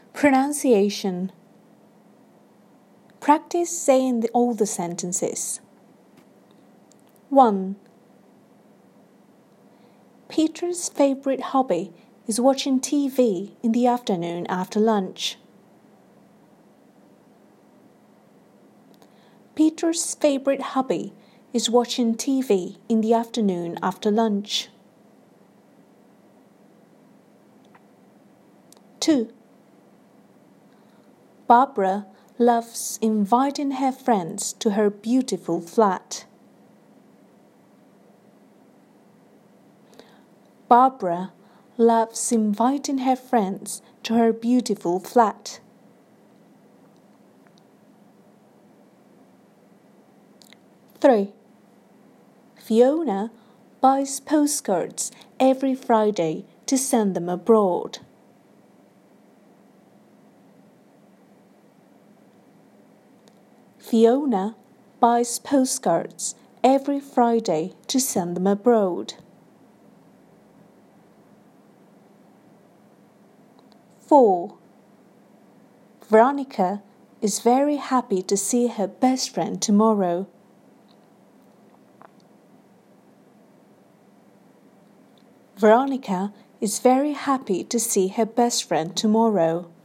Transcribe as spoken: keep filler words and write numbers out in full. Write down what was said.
Pronunciation. Practice saying the, all the sentences. one. Peter's favorite hobby is watching T V in the afternoon after lunch. Peter's favorite hobby is watching T V in the afternoon after lunch. two. Barbara loves inviting her friends to her beautiful flat. Barbara loves inviting her friends to her beautiful flat. three. Fiona buys postcards every Friday to send them abroad. Fiona buys postcards every Friday to send them abroad. four. Veronica is very happy to see her best friend tomorrow. Veronica is very happy to see her best friend tomorrow.